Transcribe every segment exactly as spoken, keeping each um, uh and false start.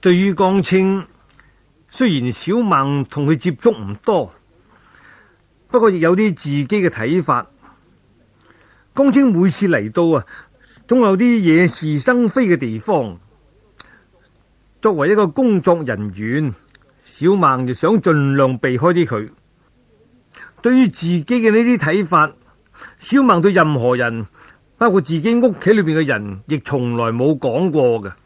對於江青，雖然小孟同佢接觸唔多，不過亦有啲自己嘅睇法。江青每次嚟到啊，總有啲惹是生非嘅地方。作為一個工作人員，小孟就想盡量避開啲佢。對於自己嘅呢啲睇法，小孟對任何人，包括自己屋企裏邊嘅人，亦從來冇講過嘅。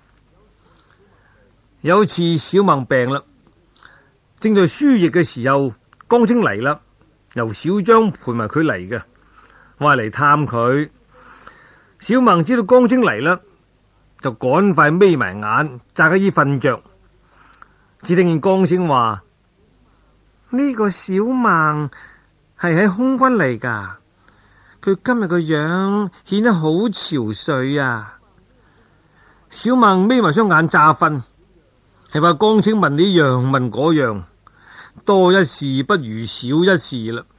有一次小孟病啦，正在輸液嘅時候，江青嚟啦，由小張陪埋佢嚟嘅，話嚟探佢。小孟知道江青嚟啦，就趕快眯埋眼，詐假意瞓着。只聽見江青話：呢個小孟係喺空軍嚟噶，佢今日個樣顯得好憔悴啊！小孟眯埋雙眼詐瞓，係怕江青問呢樣問嗰樣，多一事不如少一事啦。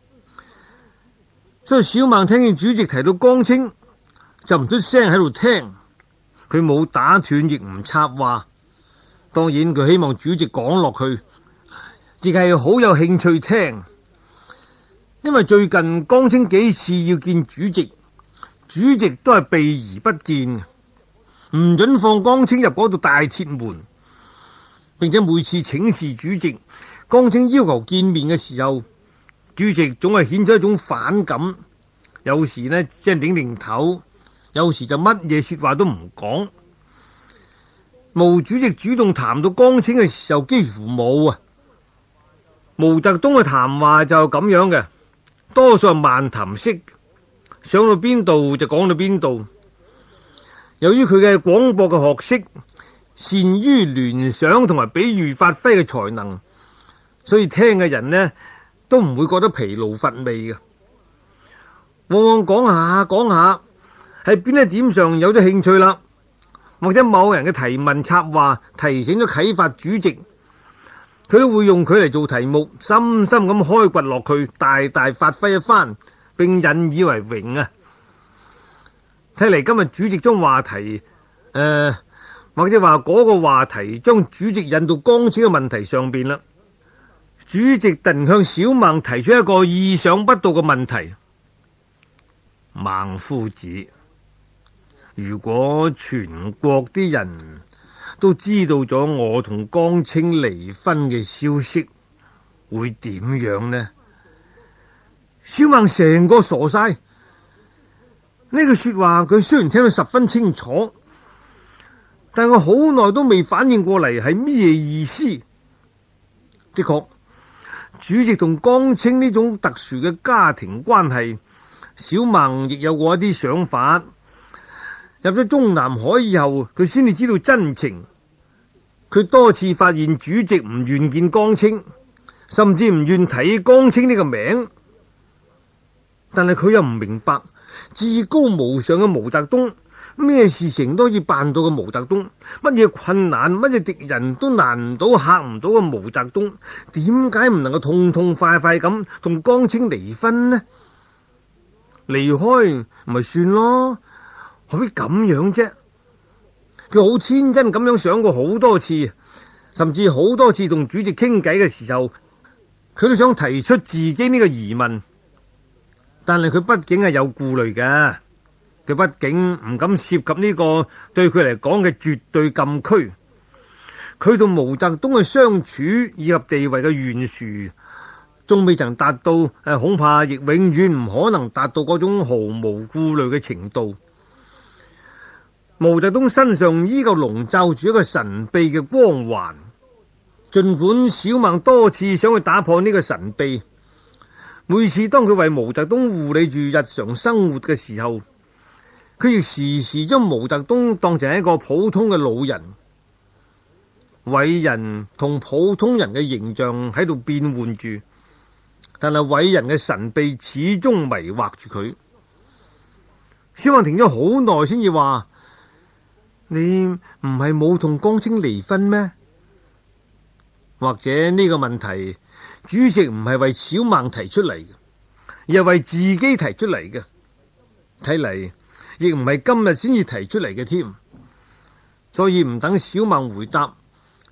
所以小孟聽見主席提到江青，就唔出聲喺度聽，佢冇打斷亦唔插話。當然佢希望主席講落去，亦係好有興趣聽。因為最近江青幾次要見主席，主席都係避而不見，唔准放江青入嗰度大鐵門，並且每次請示主席，江青要求見面嘅時候，主席總係顯出一種反感，有時呢只係擰擰頭，有時就乜嘢說話都唔講。毛主席主動談到江青嘅時候幾乎冇啊。毛澤東嘅談話就咁樣嘅，多數係漫談式，上到邊度就講到邊度。由於佢嘅廣博嘅學識，善於聯想同埋比喻發揮嘅才能，所以聽嘅人呢都唔會覺得疲勞乏味嘅。往往講下講下，喺邊一點上有咗興趣啦，或者某人嘅提問插話提醒咗啟發主席，佢都會用佢嚟做題目，深深咁開掘落去，大大發揮一番，並引以為榮啊！睇嚟今日主席將話題，誒、呃，或者話嗰個話題將主席引到江青嘅問題上邊啦。主席突然向小孟提出一個意想不到嘅問題：孟夫子，如果全國啲人都知道咗我同江青離婚嘅消息，會點樣呢？小孟成個傻晒，呢句說話佢雖然聽得十分清楚，但我好耐都未反應過嚟係咩意思。的確，主席同江青呢種特殊嘅家庭關係，小孟亦有過一啲想法。入咗中南海以後，佢先至知道真情。佢多次發現主席唔願見江青，甚至唔願睇江青呢個名。但係佢又唔明白，至高無上嘅毛澤東，咩事情都可以辦到嘅毛澤東，乜嘢困難、乜嘢敵人都難唔到、嚇唔到嘅毛澤東，點解唔能夠痛痛快快咁同江青離婚呢？離開咪算咯，何必咁樣啫？佢好天真咁樣想過好多次，甚至好多次同主席傾偈嘅時候，佢都想提出自己呢個疑問。但係佢畢竟係有顧慮嘅，佢畢竟唔敢涉及呢個對佢嚟講嘅絕對禁區。佢同毛澤東嘅相處以及地位嘅懸殊，仲未曾達到，誒，恐怕亦永遠唔可能達到嗰種毫無顧慮嘅程度。毛澤東身上依舊籠罩住一個神秘嘅光環，盡管小孟多次想去打破呢個神秘，每次當佢為毛澤東護理住日常生活嘅時候，佢亦時時將毛澤東當成一個普通嘅老人。偉人同普通人嘅形象喺度變換住，但係偉人嘅神秘始終迷惑住佢。小孟停咗好耐先至話：你唔係冇同江青離婚咩？或者呢個問題，主席唔係為小孟提出嚟嘅，而係為自己提出嚟嘅。睇嚟亦唔係今日先至提出嚟嘅添。所以唔等小孟回答，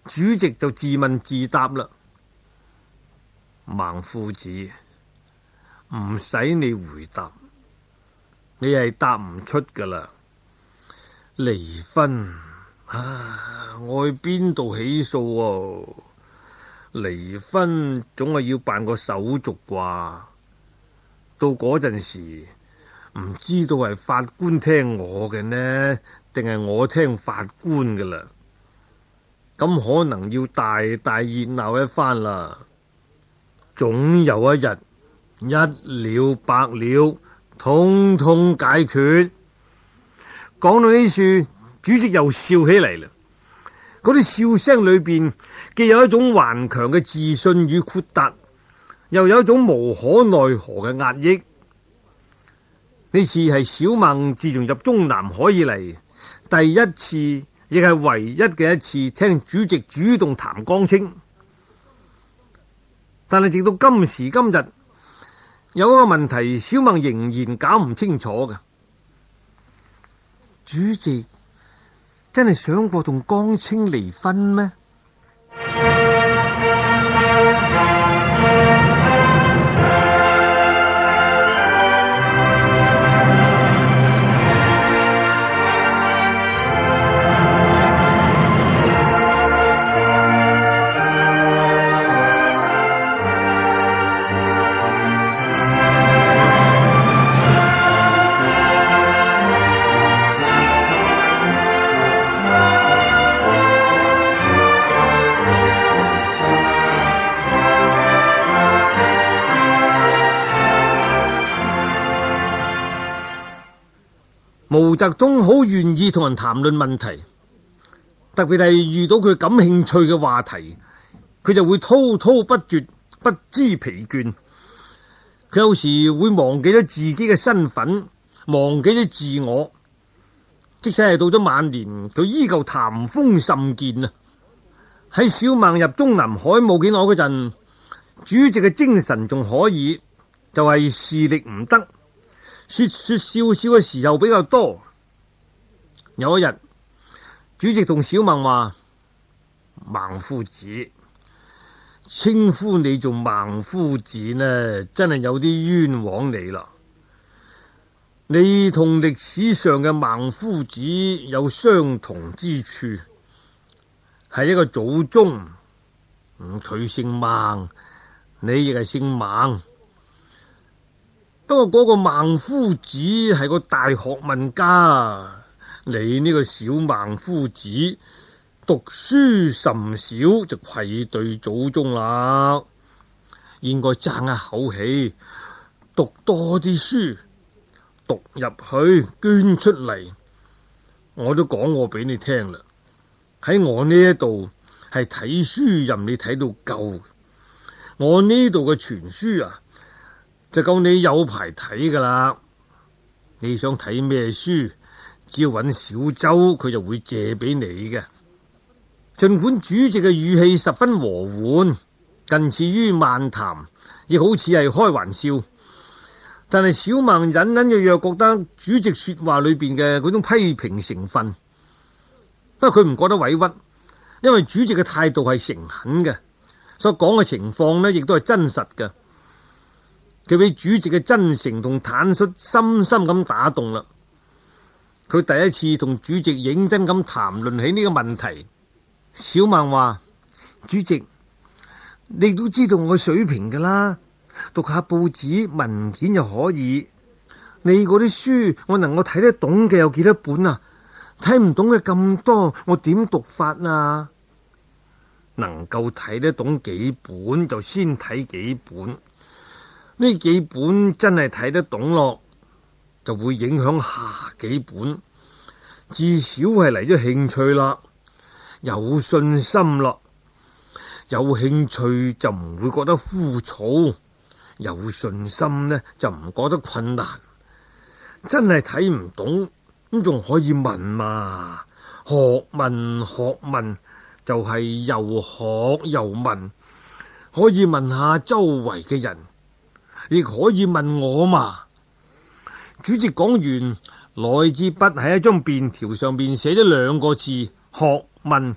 主席就自問自答啦。孟夫子，唔使你回答，你係答唔出噶啦。離婚啊，我去邊度起訴啊？離婚總係要辦個手續啩，到嗰陣時唔知道係法官聽我嘅呢，定係我聽法官噶啦？咁可能要大大熱鬧一番啦。總有一日一了百了，通通解決。講到呢處，主席又笑起嚟啦。嗰啲笑聲裏邊既有一種頑強嘅自信與豁達，又有一種無可奈何嘅壓抑。呢次係小孟自從入中南海以嚟第一次，亦係唯一嘅一次聽主席主動談江青。但係直到今時今日，有一個問題小孟仍然搞唔清楚嘅。主席真係想過同江青離婚咩？毛澤東好願意同人談論問題，特別係遇到佢感興趣嘅話題，佢就會滔滔不絕，不知疲倦。佢有時會忘記咗自己嘅身份，忘記咗自我。即使係到咗晚年，佢依舊談風甚健啊！喺小孟入中南海冇幾耐嗰陣，主席嘅精神仲可以，就係視力唔得。說說笑笑嘅時候比較多。有一日，主席同小孟話：孟夫子，稱呼你做孟夫子呢，真係有啲冤枉你啦。你同歷史上嘅孟夫子有相同之處，係一個祖宗。咁佢姓孟，你亦係姓孟。不過嗰個孟夫子係個大學問家，你呢個小孟夫子讀書甚少，就愧對祖宗啦。應該爭一口氣，讀多啲書，讀入去，捐出嚟。我都講過俾你聽啦，喺我呢一度係睇書任你睇到夠，我呢度嘅傳書啊，就夠你有排睇噶啦。你想睇咩書，只要揾小周，佢就會借俾你嘅。盡管主席嘅語氣十分和緩，近似於漫談，亦好似係開玩笑，但係小孟隱隱約約覺得主席說話裏邊嘅嗰種批評成分。不過佢唔覺得委屈，因為主席嘅態度係誠懇嘅，所講嘅情況呢亦都係真實嘅。佢俾主席嘅真誠同坦率深深咁打動啦。佢第一次同主席認真咁談論起呢個問題。小孟話：主席，你都知道我嘅水平噶啦，讀下報紙文件就可以。你嗰啲書我能夠睇得懂嘅有幾多本啊？睇唔懂嘅咁多，我點讀法啊？能夠睇得懂幾本就先睇幾本。呢幾本真係睇得懂咯，就會影響下幾本，至少係嚟咗興趣啦，有信心啦。有興趣就唔會覺得枯燥，有信心呢就唔覺得困難。真係睇唔懂咁仲可以問嘛？學問學問就係又學又問，可以問下周圍嘅人，亦可以問我嘛。主席講完，攞支筆喺一張便條上邊寫咗兩個字：學問。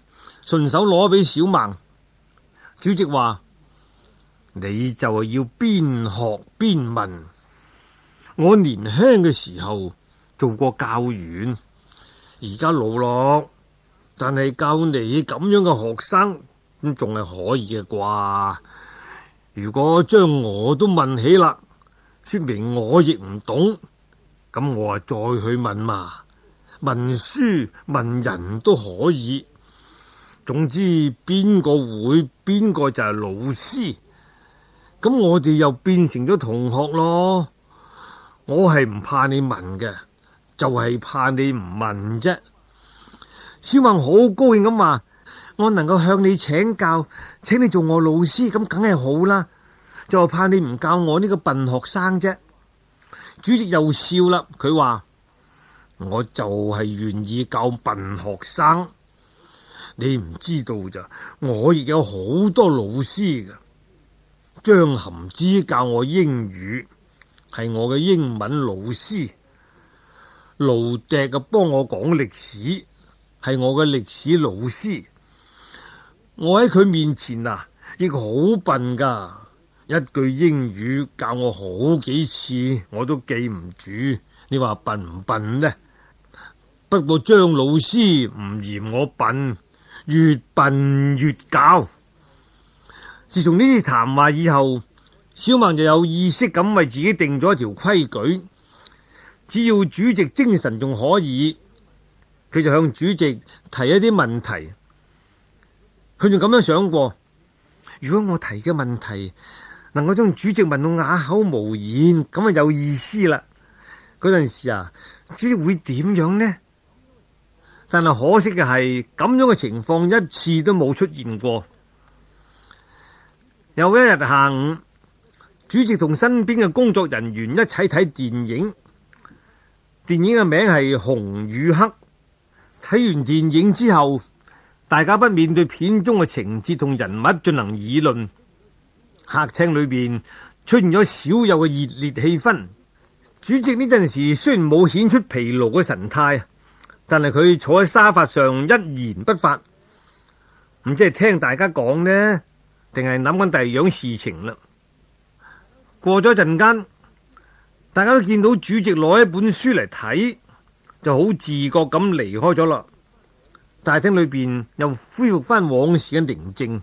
順手攞俾小孟。主席話：你就係要邊學邊問。我年輕嘅時候做過教員，而家老咯，但係教你咁樣嘅學生咁仲係可以嘅啩。如果將我都問起啦，說明我亦唔懂，咁我啊再去問嘛，問書問人都可以。總之邊個會邊個就係老師，咁我哋又變成咗同學咯。我係唔怕你問嘅，就係怕你唔問啫。小孟好高興咁話：我能夠向你請教，請你做我老師，咁梗係好啦。就係怕你唔教我呢個笨學生啫。主席又笑啦，佢話：我就係願意教笨學生。你唔知道咋，我亦有好多老師㗎。張含之教我英語，係我嘅英文老師。盧笛啊幫我講歷史，係我嘅歷史老師。我喺佢面前啊，亦好笨噶。一句英語教我好幾次，我都記唔住。你話笨唔笨呢？不過張老師唔嫌我笨，越笨越教。自從呢次談話以後，小孟就有意識咁為自己定咗一條規矩：只要主席精神仲可以，佢就向主席提一啲問題。佢仲咁樣想過：如果我提嘅問題能夠將主席問到啞口無言，咁啊有意思啦。嗰陣時啊，主席會點樣呢？但係可惜嘅係，咁樣嘅情況一次都冇出現過。有一日下午，主席同身邊嘅工作人員一齊睇電影。電影嘅名係《紅與黑》。睇完電影之後，大家不免對片中嘅情節同人物進行議論。客廳裏邊出現咗少有嘅熱烈氣氛。主席呢陣時雖然冇顯出疲勞嘅神態，但係佢坐喺沙發上一言不發，唔知係聽大家講呢，定係諗緊第二樣事情啦。過咗一陣間，大家都見到主席攞一本書嚟睇，就好自覺咁離開咗啦。大廳裏邊又恢復翻往時嘅寧靜。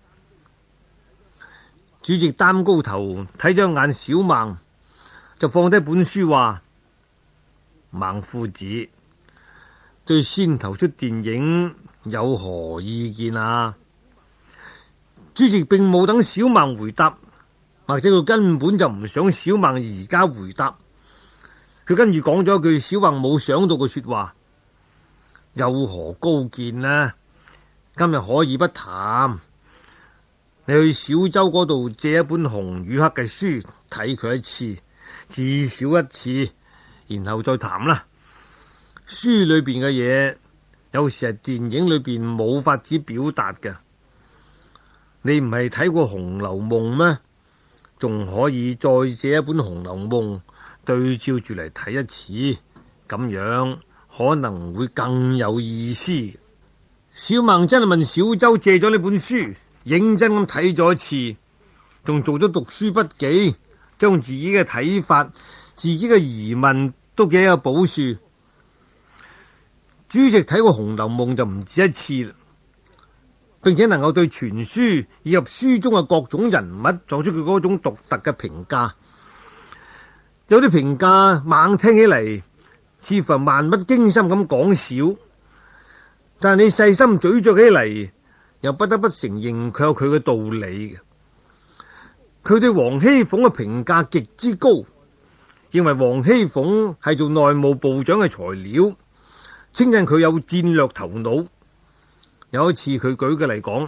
主席擔高頭睇咗眼小孟，就放低本書話：孟夫子對先頭出電影有何意見啊？主席並冇等小孟回答，或者佢根本就唔想小孟而家回答。佢跟住講咗一句小孟冇想到嘅說話：有何高見呢？今日可以不談。你去小洲嗰度借一本紅與黑嘅書睇佢一次，至少一次，然後再談啦。書裏邊嘅嘢，有時係電影裏邊冇法子表達嘅。你唔係睇過《紅樓夢》咩？仲可以再借一本《紅樓夢》對照住嚟睇一次，咁樣可能會更有意思。小孟真係問小洲借咗呢本書，認真咁睇咗一次，仲做咗讀書筆記，將自己嘅睇法、自己嘅疑問都記喺個簿書。主席睇過《紅樓夢》就唔止一次啦，並且能夠對全書以及書中嘅各種人物作出佢嗰種獨特嘅評價。有啲評價猛聽起嚟似乎漫不經心咁講笑，但係你細心咀嚼起嚟，又不得不承認佢有佢嘅道理嘅。佢對王熙鳳嘅評價極之高，認為王熙鳳係做內務部長嘅材料，稱讚佢有戰略頭腦。有一次佢舉嘅嚟講，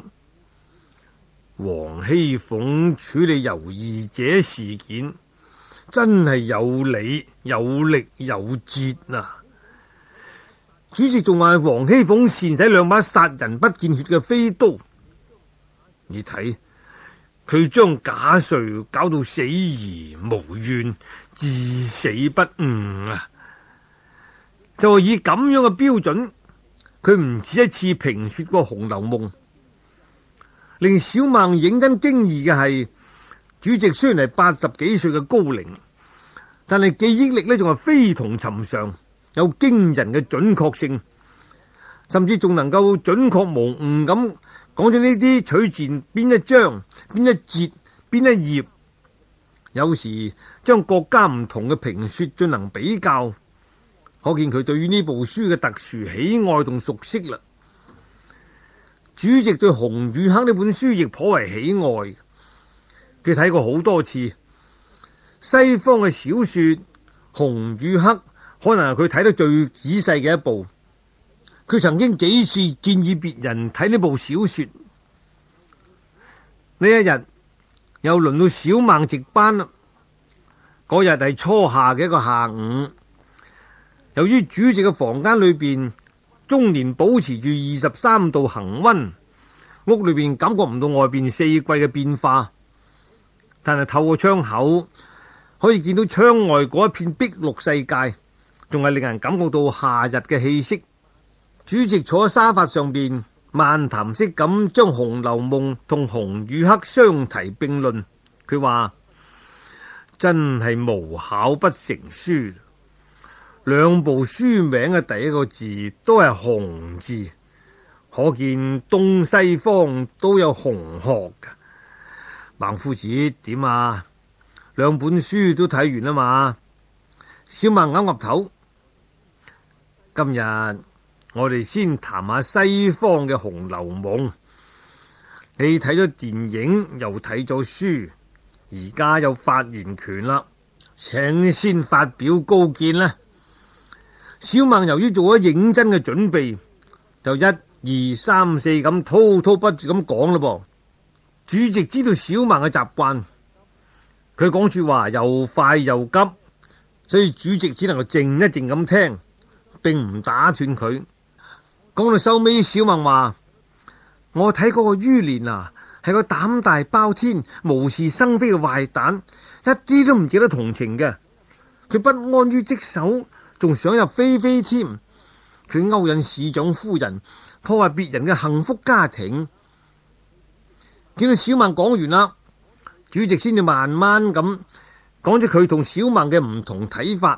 王熙鳳處理尤二姐事件真係有理有力有節啊！主席仲話王熙鳳善使兩把殺人不見血嘅飛刀，你睇佢將賈瑞搞到死而無怨，至死不悟啊！就係以咁樣嘅標準，佢唔止一次評說過《紅樓夢》， 令小孟認真驚異嘅係，主席雖然係八十幾歲嘅高齡，但係記憶力呢仲係非同尋常，有驚人嘅準確性，甚至仲能夠準確無誤咁講咗呢啲取自邊一章、邊一節、邊一頁。有時將各家唔同嘅評說進行比較，可見佢對於呢部書嘅特殊喜愛同熟悉啦。主席對《紅與黑》呢本書亦頗為喜愛，佢睇過好多次。西方嘅小說《紅與黑》可能係佢睇得最仔細嘅一部。佢曾經幾次建議別人睇呢部小說。呢一日又輪到小孟值班啦。嗰日係初夏嘅一個下午，由於主席嘅房間裏邊終年保持住二十三度恒溫，屋裏邊感覺唔到外邊四季嘅變化，但係透過窗口可以見到窗外嗰一片碧綠世界，仲係令人感覺到夏日嘅氣息。主席坐喺沙發上邊，漫談式咁將《紅樓夢》同《紅與黑》相提並論。佢話：真係無巧不成書，兩部書名嘅第一個字都係紅字，可見東西方都有紅學㗎。孟夫子點啊？兩本書都睇完啦嘛？小孟岌岌頭。今日我哋先談下西方嘅《紅樓夢》。你睇咗電影又睇咗書，而家有發言權啦，請先發表高見啦。小孟由於做咗認真嘅準備，就一二三四咁滔滔不絕咁講啦噃。主席知道小孟嘅習慣，佢講說話又快又急，所以主席只能夠靜一靜咁聽，並唔打斷佢。講到收尾，小孟話：我睇嗰個于連啊，係個膽大包天、無事生非嘅壞蛋，一啲都唔值得同情嘅。佢不安於職守，仲想入非非添。佢勾引市長夫人，破壞別人嘅幸福家庭。見到小孟講完啦，主席先至慢慢咁講咗佢同小孟嘅唔同睇法。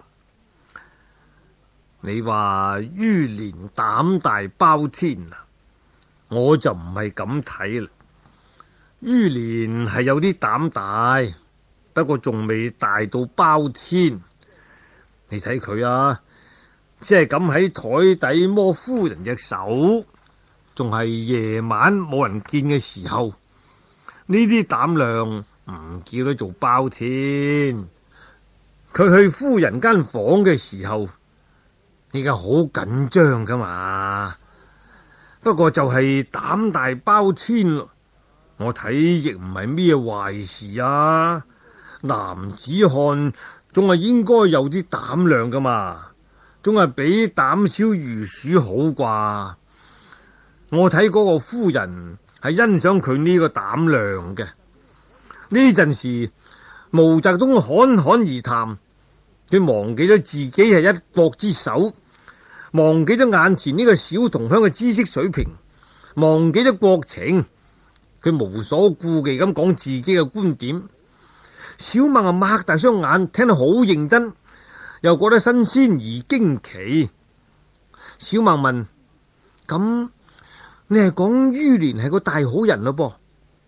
你話于連膽大包天啊，我就唔係咁睇啦。于連係有啲膽大，不過仲未大到包天。你睇佢啊，即係咁喺台底摸夫人隻手，仲係夜晚冇人見嘅時候。呢啲膽量唔叫得做包天。佢去夫人間房嘅時候，依家好緊張噶嘛。不過就係膽大包天咯，我睇亦唔係咩壞事啊。男子漢仲係應該有啲膽量噶嘛，仲係比膽小如鼠好啩。我睇嗰個夫人係欣賞佢呢個膽量嘅。呢陣時，毛澤東侃侃而談，佢忘記咗自己係一國之首，忘記咗眼前呢個小同鄉嘅知識水平，忘記咗國情，佢無所顧忌咁講自己嘅觀點。小孟啊，擘大雙眼聽得好認真，又覺得新鮮而驚奇。小孟問：咁你係講于連係個大好人咯噃？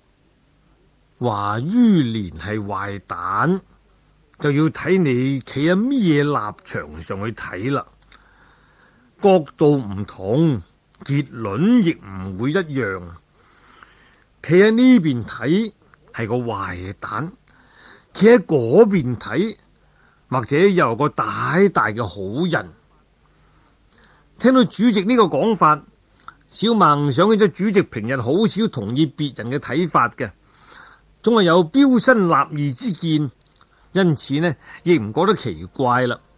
話于連係壞蛋，就要睇你企喺咩立場上去睇啦。角度唔同，結論亦唔會一樣。企喺呢邊睇係個壞蛋，企喺嗰邊睇，或者又係個大大嘅好人。聽到主席呢個講法，小孟想起咗主席平日好少同意別人嘅睇法嘅，總係有標新立異之見，因此呢亦唔覺得奇怪啦。